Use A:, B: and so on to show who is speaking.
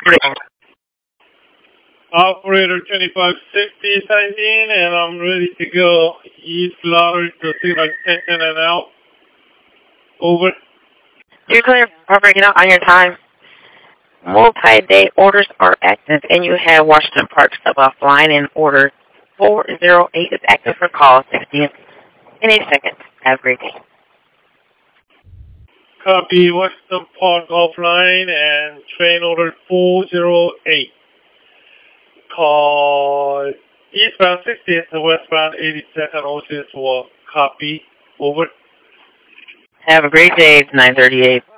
A: Operator 2560 signed in, and I'm ready to go. East Lottery to Signal Extension and out. Over.
B: You're clear for breaking out on your time. Multi-day orders are active, and you have Washington Park Club offline, and order 408 is active for call 60 in a second. Have a great day.
A: Copy Washington Park offline and train order 408. Call eastbound 60th to westbound 82nd Ocean for copy. Over.
B: Have a great day. It's 9:38.